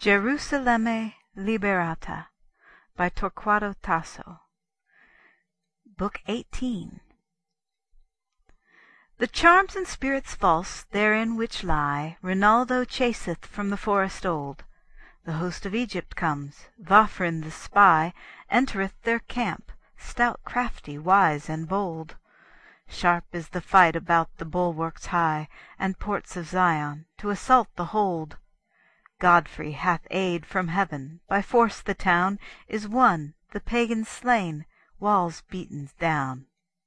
Gerusalemme Liberata by Torquato Tasso. Book 18. The charms and spirits false therein which lie Rinaldo chaseth from the forest old. The host of Egypt comes, Vafrin the spy entereth their camp, stout, crafty, wise, and bold. Sharp is the fight about the bulwarks high and ports of Zion, to assault the hold. Godfrey hath aid from heaven, by force the town is won, the pagans slain, walls beaten down.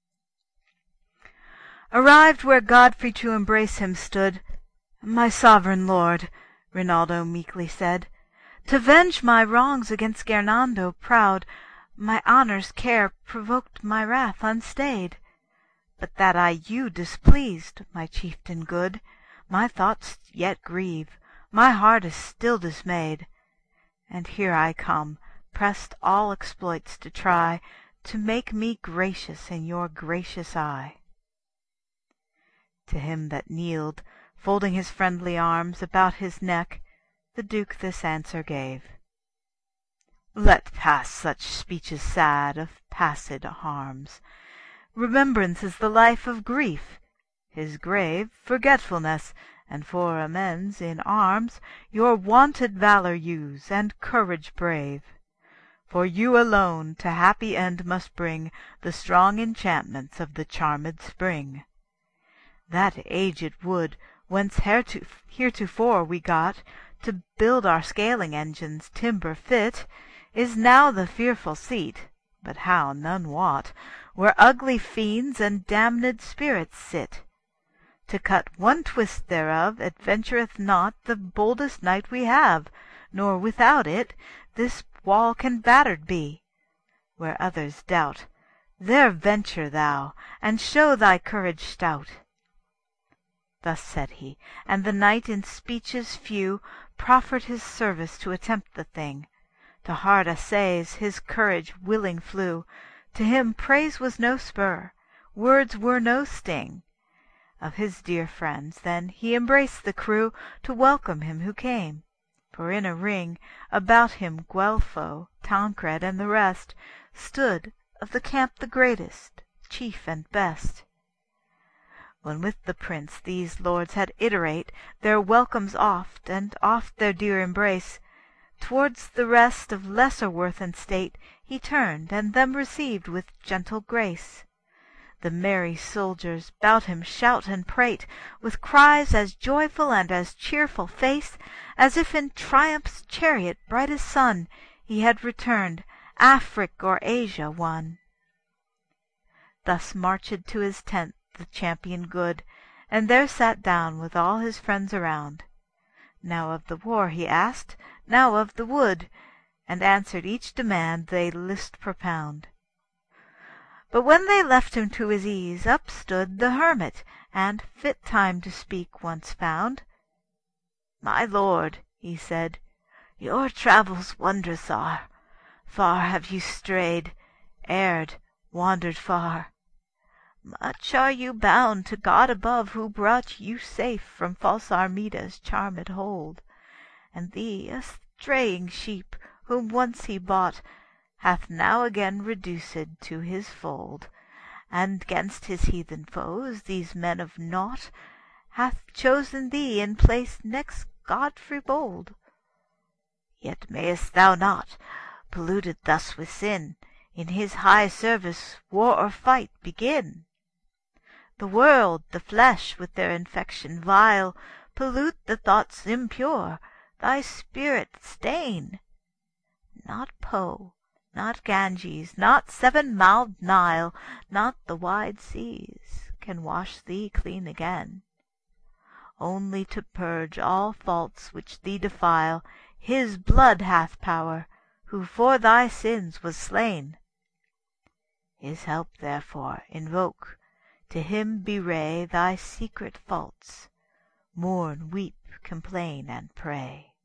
Arrived where Godfrey to embrace him stood, "My sovereign lord," Rinaldo meekly said, "to venge my wrongs against Gernando proud, my honour's care provoked my wrath unstayed. But that I you displeased, my chieftain good, my thoughts yet grieve, my heart is still dismayed. And here I come, pressed all exploits to try, to make me gracious in your gracious eye." To him that kneeled, folding his friendly arms about his neck, the Duke this answer gave: "Let pass such speeches sad of passed harms. Remembrance is the life of grief, his grave forgetfulness, and for amends in arms your wonted valour use, and courage brave. For you alone to happy end must bring the strong enchantments of the charmèd spring. That aged wood, whence heretofore we got to build our scaling engines timber fit, is now the fearful seat, but how none wot, where ugly fiends and damned spirits sit. To cut one twist thereof adventureth not the boldest knight we have, nor without it this wall can battered be. Where others doubt, there venture thou, and show thy courage stout." Thus said he, and the knight in speeches few proffered his service to attempt the thing. To hard assays his courage willing flew. To him praise was no spur, words were no sting. Of his dear friends then he embraced the crew, to welcome him who came. For in a ring about him Guelpho, Tancred, and the rest, stood of the camp the greatest, chief and best. When with the prince these lords had iterate their welcomes oft, and oft their dear embrace, towards the rest of lesser worth and state he turned, and them received with gentle grace. The merry soldiers bout him shout and prate, with cries as joyful and as cheerful face, as if in triumph's chariot bright as sun he had returned, Afric or Asia won. Thus marched to his tent the champion good, and there sat down with all his friends around. Now of the war he asked, now of the wood, and answered each demand they list propound. But when they left him to his ease, up stood the hermit, and fit time to speak once found. "My lord," he said, "your travels wondrous are. Far have you strayed, erred, wandered far. Much are you bound to God above, who brought you safe from false Armida's charmèd hold. And thee, a straying sheep, whom once he bought, hath now again reduced to his fold, and 'gainst his heathen foes, these men of naught, hath chosen thee in place next Godfrey bold. Yet mayst thou not, polluted thus with sin, in his high service war or fight begin. The world, the flesh, with their infection vile, pollute the thoughts impure, thy spirit stain. Not Po, not Ganges, not seven-mouthed Nile, not the wide seas, can wash thee clean again. Only to purge all faults which thee defile, his blood hath power, who for thy sins was slain. His help therefore invoke, to him bewray thy secret faults, mourn, weep, complain, and pray."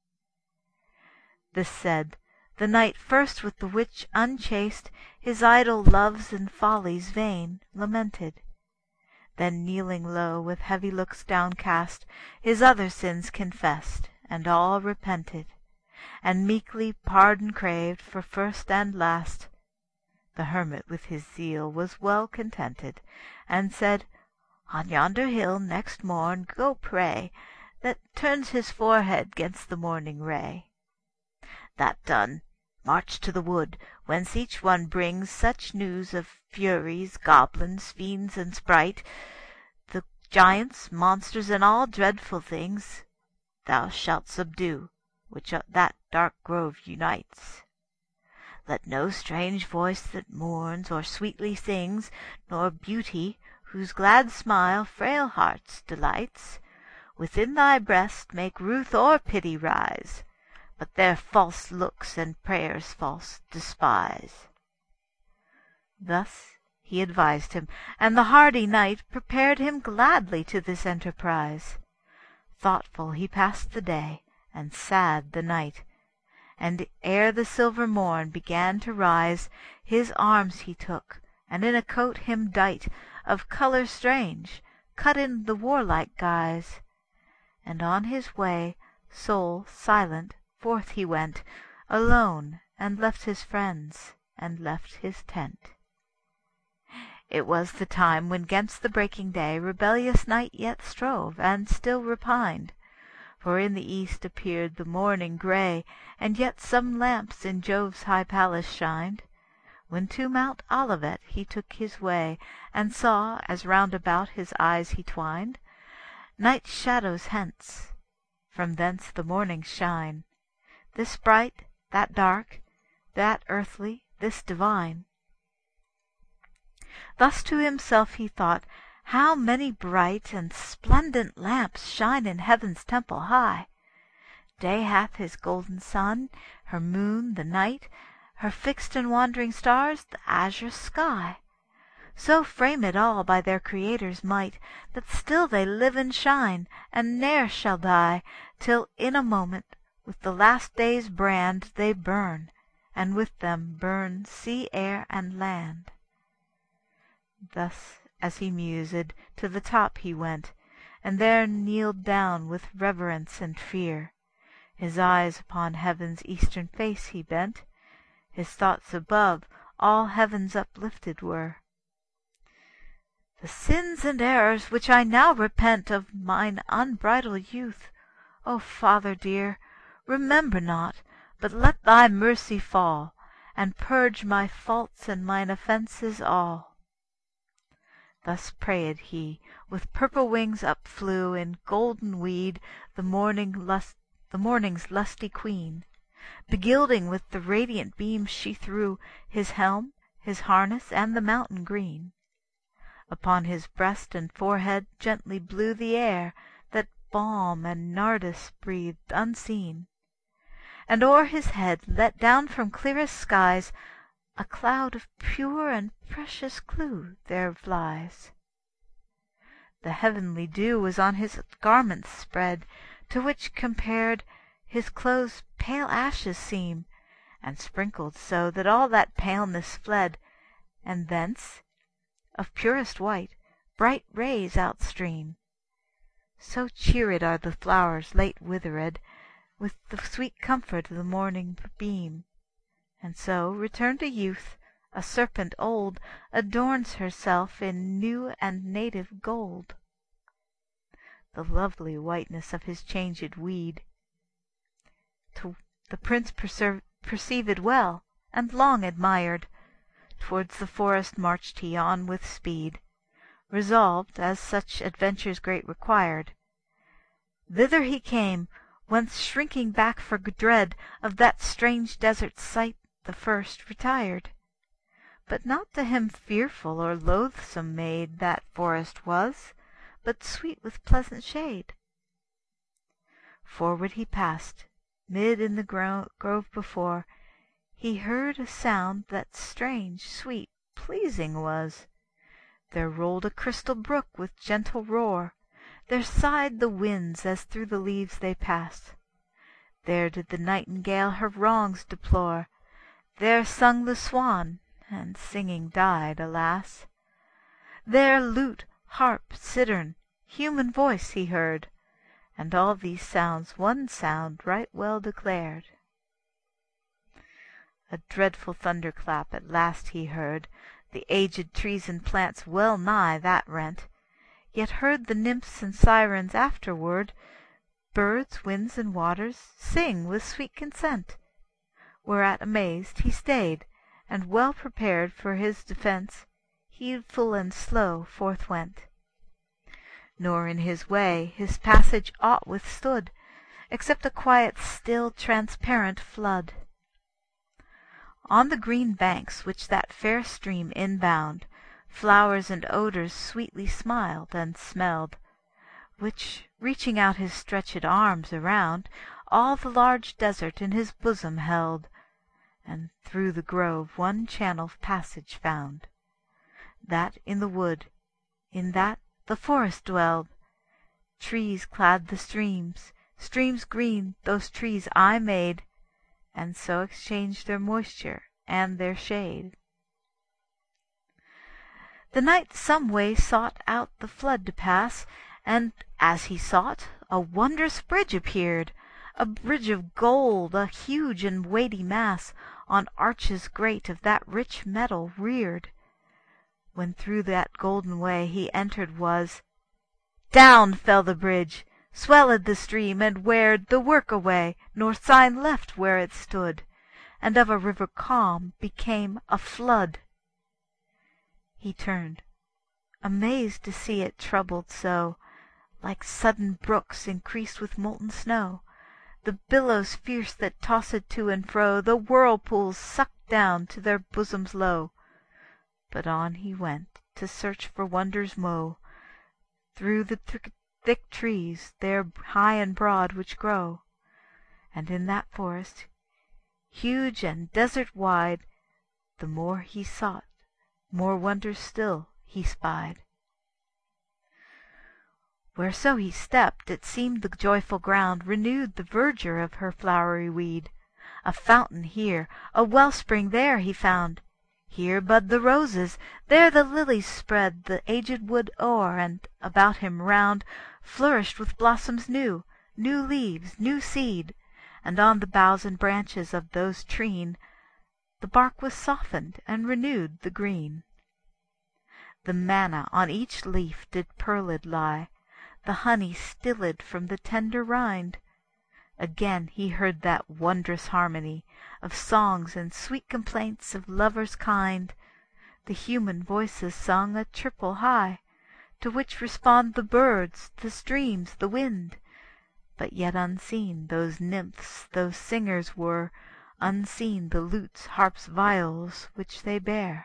This said, the knight first with the witch unchaste, his idle loves and follies vain, lamented. Then kneeling low, with heavy looks downcast, his other sins confessed, and all repented. and meekly pardon craved for first and last. The hermit with his zeal was well contented, and said, "On yonder hill next morn go pray, that turns his forehead 'gainst the morning ray. That done, march to the wood, whence each one brings such news of furies, goblins, fiends, and sprite, the giants, monsters, and all dreadful things thou shalt subdue, which that dark grove unites. Let no strange voice that mourns or sweetly sings, nor beauty, whose glad smile frail hearts delights, within thy breast make ruth or pity rise, but their false looks and prayers false despise." Thus he advised him, and the hardy knight prepared him gladly to this enterprise. Thoughtful he passed the day, and sad the night. And ere the silver morn began to rise, his arms he took, and in a coat him dight, of colour strange, cut in the warlike guise. And on his way, sole, silent, forth he went, alone, and left his friends, and left his tent. It was the time when 'gainst the breaking day rebellious night yet strove, and still repined. For in the east appeared the morning grey, and yet some lamps in Jove's high palace shined. When to Mount Olivet he took his way, and saw, as round about his eyes he twined, night's shadows hence, from thence the morning's shine, this bright, that dark, that earthly, this divine. Thus to himself he thought, how many bright and splendent lamps shine in heaven's temple high! Day hath his golden sun, her moon the night, her fixed and wandering stars the azure sky. So framed all by their Creator's might, that still they live and shine, and ne'er shall die, till in a moment, with the last day's brand, they burn, and with them burn sea, air, and land. Thus as he mused, to the top he went, and there kneeled down with reverence and fear. His eyes upon heaven's eastern face he bent, his thoughts above all heavens uplifted were. "The sins and errors which I now repent of mine unbridled youth, O Father dear, remember not, but let thy mercy fall, and purge my faults and mine offences all." Thus prayed he, with purple wings upflew in golden weed the morning's lusty queen, begilding with the radiant beams she threw his helm, his harness, and the mountain green. Upon his breast and forehead gently blew the air, that balm and nardus breathed unseen. And o'er his head, let down from clearest skies, a cloud of pure and precious dew there flies. The heavenly dew was on his garments spread, to which compared his clothes pale ashes seem, and sprinkled so that all that paleness fled, and thence, of purest white, bright rays outstream. So cheered are the flowers late withered, with the sweet comfort of the morning beam. And so, returned to youth, a serpent old adorns herself in new and native gold. The lovely whiteness of his changed weed the prince perceived well, and long admired. Towards the forest marched he on with speed, resolved, as such adventures great required. Thither he came, whence shrinking back for dread of that strange desert sight, the first retired. But not to him fearful or loathsome made that forest was, but sweet with pleasant shade. Forward he passed, mid in the grove before, he heard a sound that strange, sweet, pleasing was. There rolled a crystal brook with gentle roar, there sighed the winds as through the leaves they passed. There did the nightingale her wrongs deplore, there sung the swan, and singing died, alas. There lute, harp, cittern, human voice he heard, and all these sounds one sound right well declared. A dreadful thunderclap at last he heard, the aged trees and plants well nigh that rent, yet heard the nymphs and sirens afterward, birds, winds, and waters, sing with sweet consent. Whereat amazed he stayed, and well prepared for his defence, heedful and slow forth went. Nor in his way his passage aught withstood, except a quiet, still, transparent flood. On the green banks which that fair stream inbound, flowers and odours sweetly smiled and smelled, which, reaching out his stretched arms around, all the large desert in his bosom held, and through the grove one channel passage found. That in the wood, in that the forest dwelled. Trees clad the streams, streams green those trees I made, and so exchanged their moisture and their shade. The knight some way sought out the flood to pass, and as he sought, a wondrous bridge appeared, a bridge of gold, a huge and weighty mass, on arches great of that rich metal reared. When through that golden way he entered was, down fell the bridge, swelled the stream, and weared the work away, nor sign left where it stood, and of a river calm became a flood. He turned, amazed to see it troubled so, like sudden brooks increased with molten snow, the billows fierce that tossed to and fro, the whirlpools sucked down to their bosoms low. But on he went to search for wonders mo', through the thick trees there high and broad which grow. And in that forest, huge and desert wide, the more he sought, more wonders still he spied. Whereso he stepped, it seemed the joyful ground renewed the verdure of her flowery weed. A fountain here, a wellspring there he found. Here bud the roses, there the lilies spread the aged wood o'er, and about him round flourished with blossoms new, new leaves, new seed, and on the boughs and branches of those treen the bark was softened and renewed the green. The manna on each leaf did pearled lie, the honey stilled from the tender rind. Again he heard that wondrous harmony of songs and sweet complaints of lovers kind. The human voices sung a triple high, to which respond the birds, the streams, the wind. But yet unseen those nymphs, those singers were, unseen the lutes, harps, viols which they bear.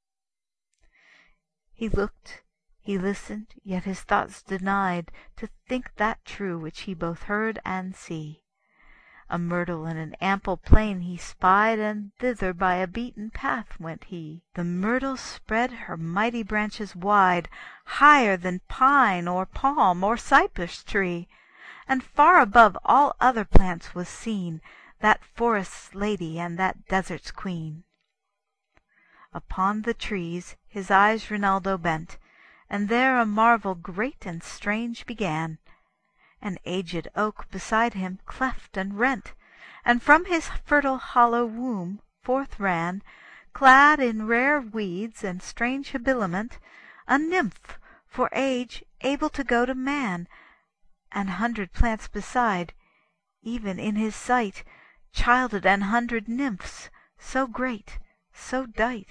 He looked, he listened, yet his thoughts denied to think that true which he both heard and see. A myrtle in an ample plain he spied, and thither by a beaten path went he. The myrtle spread her mighty branches wide, higher than pine or palm or cypress tree, and far above all other plants was seen that forest's lady and that desert's queen. Upon the trees his eyes Rinaldo bent, and there a marvel great and strange began. An aged oak beside him cleft and rent, and from his fertile hollow womb forth ran, clad in rare weeds and strange habiliment, a nymph for age able to go to man, an 100 plants beside, even in his sight, childed an 100 nymphs, so great, so dight.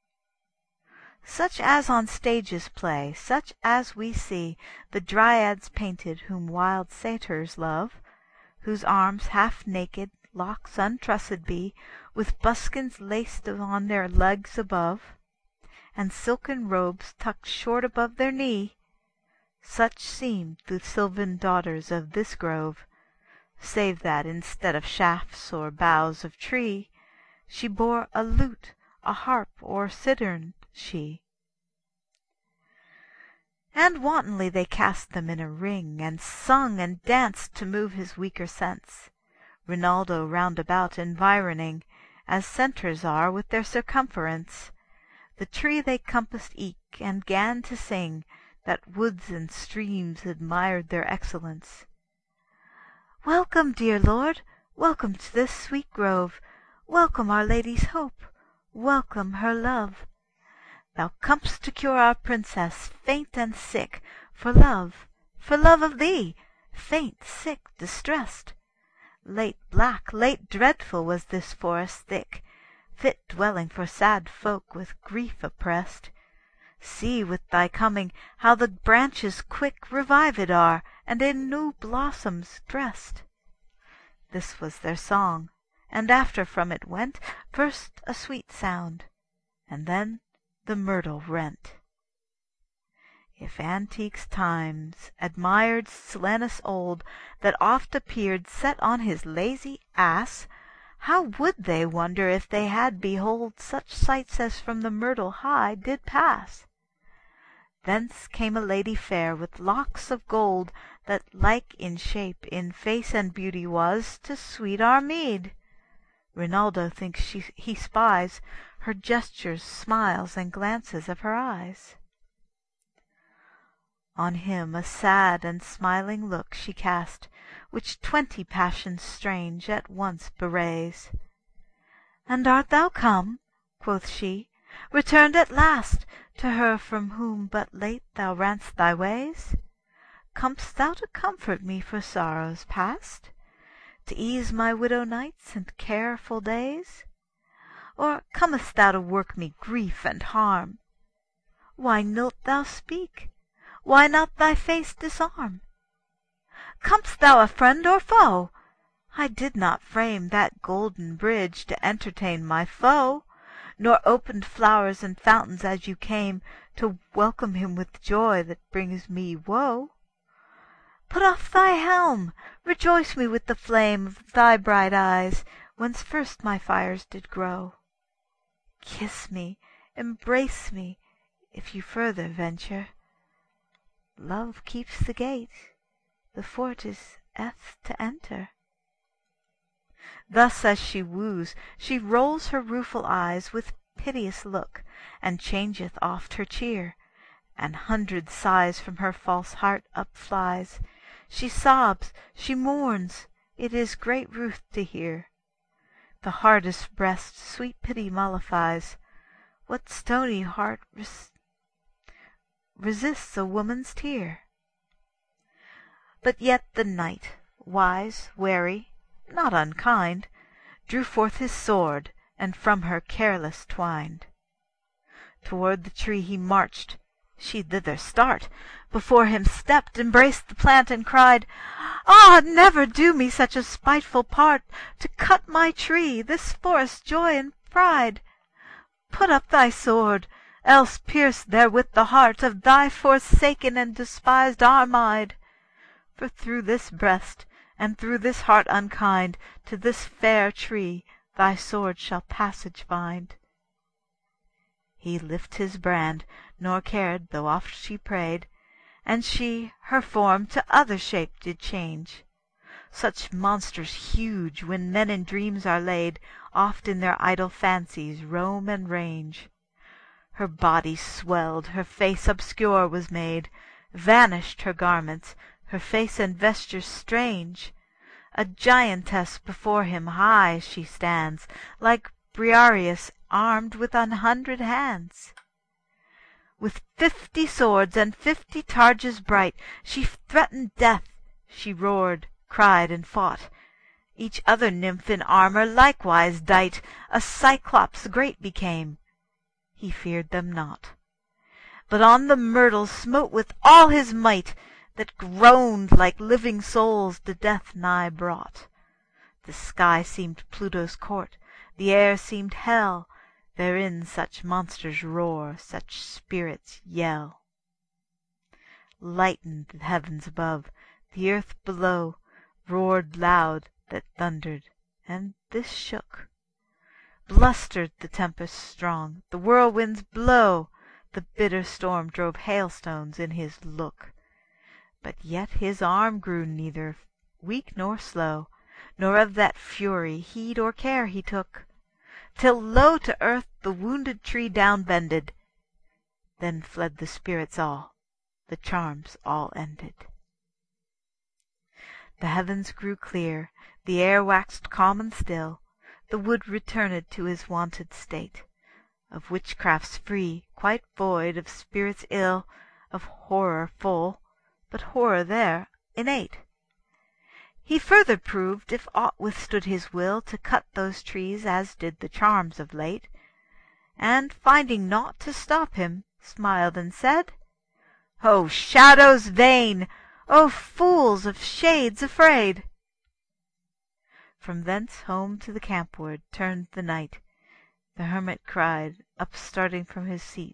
Such as on stages play, such as we see the Dryads painted whom wild satyrs love, whose arms half naked, locks untrussed be, with buskins laced on their legs above, and silken robes tucked short above their knee. Such seemed the sylvan daughters of this grove, save that instead of shafts or boughs of tree, she bore a lute, a harp, or cittern she. And wantonly they cast them in a ring, and sung and danced to move his weaker sense, Rinaldo round about environing, as centres are with their circumference. The tree they compassed eke, and 'gan to sing, that woods and streams admired their excellence. "Welcome, dear lord, welcome to this sweet grove. welcome Our Lady's hope, welcome her love. Thou com'st to cure our princess, faint and sick, for love of thee, faint, sick, distressed. Late black, late dreadful was this forest thick, fit dwelling for sad folk with grief oppressed. See with thy coming how the branches quick revived are, and in new blossoms dressed. This was their song, and after from it went first a sweet sound, and then the myrtle rent. If antique times admired Silenus old, that oft appeared set on his lazy ass, how would they wonder if they had behold such sights as from the myrtle high did pass? Thence came a lady fair with locks of gold, that like in shape, in face and beauty was to sweet Armide. Rinaldo thinks he spies her gestures, smiles, and glances of her eyes. On him a sad and smiling look she cast, which 20 passions strange at once bewrays. "And art thou come," quoth she, "returned at last to her from whom but late thou ranst thy ways? Com'st thou to comfort me for sorrows past, to ease my widow nights and careful days? Or comest thou to work me grief and harm? Why nilt thou speak? Why not thy face disarm? Com'st thou a friend or foe? I did not frame that golden bridge to entertain my foe, nor opened flowers and fountains as you came, to welcome him with joy that brings me woe. Put off thy helm, rejoice me with the flame of thy bright eyes, whence first my fires did grow. Kiss me, embrace me, if you further venture. Love keeps the gate, the fort is eth to enter." Thus as she woos, she rolls her rueful eyes with piteous look, and changeth oft her cheer, and 100 sighs from her false heart upflies. She sobs, she mourns, it is great ruth to hear. The hardest breast sweet pity mollifies. What stony heart resists a woman's tear? But yet the knight, wise, wary, not unkind, drew forth his sword, and from her careless twined. Toward the tree he marched, she thither start, before him stepped, embraced the plant, and cried, "Ah, never do me such a spiteful part, to cut my tree, this forest's joy and pride. Put up thy sword, else pierce therewith the heart of thy forsaken and despised Armide. For through this breast, and through this heart unkind, to this fair tree thy sword shall passage find." He lift his brand, nor cared, though oft she prayed, and she her form to other shape did change. Such monsters huge, when men in dreams are laid, oft in their idle fancies roam and range. Her body swelled, her face obscure was made, vanished her garments, her face and vesture strange. A giantess before him high she stands, like Briareus armed with 100 hands. With 50 swords and 50 targes bright, she threatened death, she roared, cried, and fought. Each other nymph in armor likewise dight, a Cyclops great became. He feared them not, but on the myrtle smote with all his might, that groaned like living souls to death nigh brought. The sky seemed Pluto's court, the air seemed hell, therein such monsters roar, such spirits yell. Lightened the heavens above, the earth below, roared loud that thundered, and this shook. Blustered the tempest strong, the whirlwinds blow, the bitter storm drove hailstones in his look. But yet his arm grew neither weak nor slow, nor of that fury heed or care he took, till low to earth the wounded tree down bended. Then fled the spirits all, the charms all ended. The heavens grew clear, the air waxed calm and still, the wood returned to his wonted state, of witchcrafts free, quite void of spirits ill, of horror full, but horror there innate. He further proved if aught withstood his will to cut those trees as did the charms of late, and, finding naught to stop him, smiled and said, "O shadows vain! O fools of shades afraid!" From thence home to the campward turned the knight. The hermit cried, upstarting from his seat,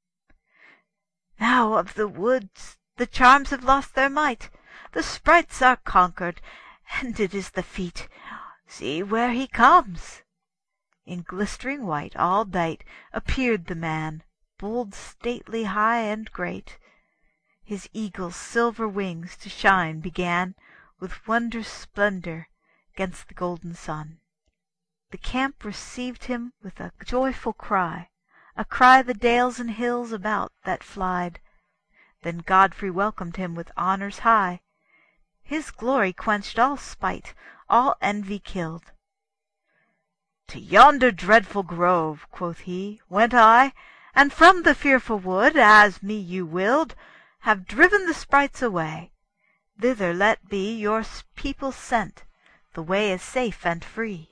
"Now of the woods the charms have lost their might, the sprites are conquered, ended is the feat. See where he comes!" In glistering white, all dight, appeared the man, bold, stately, high, and great. His eagle's silver wings to shine began with wondrous splendor 'gainst the golden sun. The camp received him with a joyful cry, a cry the dales and hills about that flied. Then Godfrey welcomed him with honors high. His glory quenched all spite, all envy killed. "To yonder dreadful grove," quoth he, "went I, and from the fearful wood, as me you willed, have driven the sprites away. Thither let be your people sent, the way is safe and free."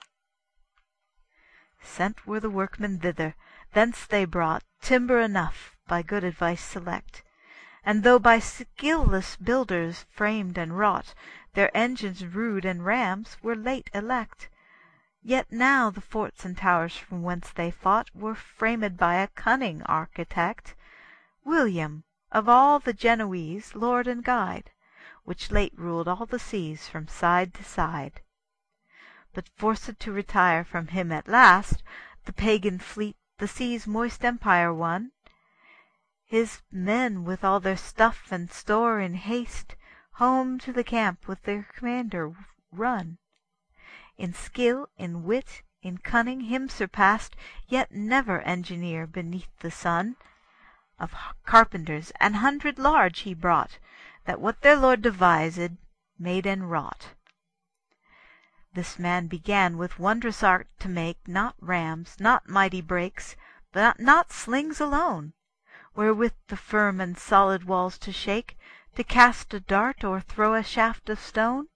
Sent were the workmen thither, thence they brought timber enough, by good advice select, and though by skilless builders framed and wrought, their engines rude and rams were late elect, yet now the forts and towers from whence they fought were framed by a cunning architect, William, of all the Genoese, lord and guide, which late ruled all the seas from side to side. But forced to retire from him at last, the pagan fleet the sea's moist empire won. His men with all their stuff and store in haste home to the camp with their commander run. In skill, in wit, in cunning him surpassed, yet never engineer beneath the sun. Of carpenters an hundred large he brought, that what their lord devised made and wrought. This man began with wondrous art to make, not rams, not mighty brakes, but not slings alone, wherewith the firm and solid walls to shake, to cast a dart or throw a shaft of stone,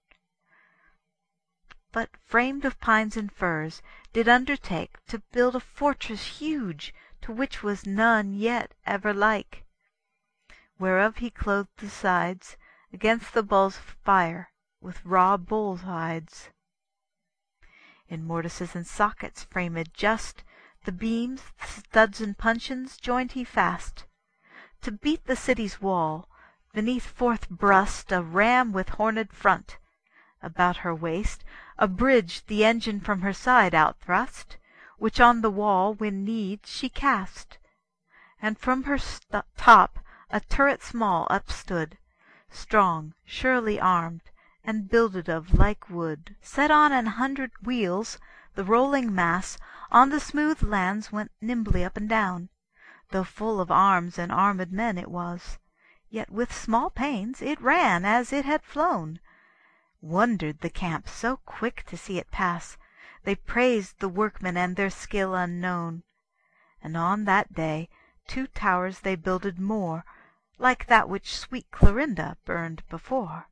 but framed of pines and firs, did undertake to build a fortress huge, to which was none yet ever like, whereof he clothed the sides, against the balls of fire, with raw bulls' hides. In mortices and sockets framed just, the beams, the studs and puncheons joined he fast. To beat the city's wall, beneath forth brust a ram with horned front. About her waist a bridge the engine from her side outthrust, which on the wall when need she cast. And from her top a turret small upstood, strong, surely armed, and builded of like wood. Set on 100 wheels, the rolling mass on the smooth lands went nimbly up and down. Though full of arms and armed men it was, yet with small pains it ran as it had flown. Wondered the camp so quick to see it pass, they praised the workmen and their skill unknown. And on that day 2 towers they builded more, like that which sweet Clorinda burned before.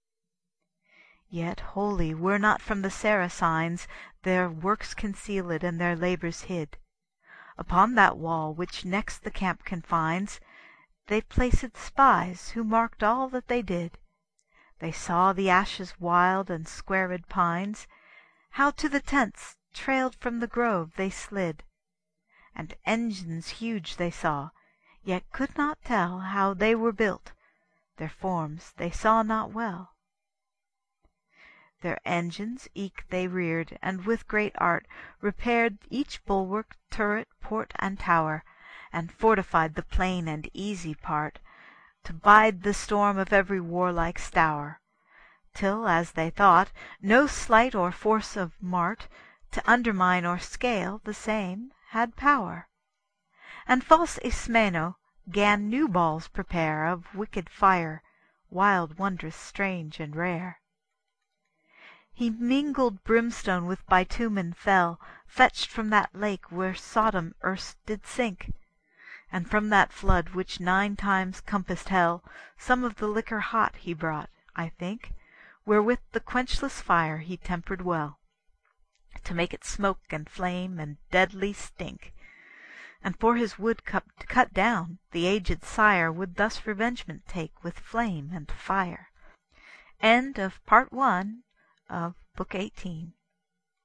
Yet wholly were not from the Saracens their works concealed and their labours hid. Upon that wall which next the camp confines, they placed spies who marked all that they did. They saw the ashes wild and squared pines, how to the tents trailed from the grove they slid. And engines huge they saw, yet could not tell how they were built, their forms they saw not well. Their engines eke they reared, and with great art repaired each bulwark, turret, port, and tower, and fortified the plain and easy part, to bide the storm of every warlike stour, till, as they thought, no sleight or force of mart to undermine or scale the same had power. And false Ismeno 'gan new balls prepare of wicked fire, wild, wondrous, strange, and rare. He mingled brimstone with bitumen fell, Fetched from that lake where Sodom erst did sink; And from that flood which 9 times compassed hell, Some of the liquor hot he brought, I think, Wherewith the quenchless fire he tempered well, To make it smoke and flame and deadly stink. And for his wood cut down, the aged sire Would thus revengement take with flame and fire. End of Part I. of Book 18.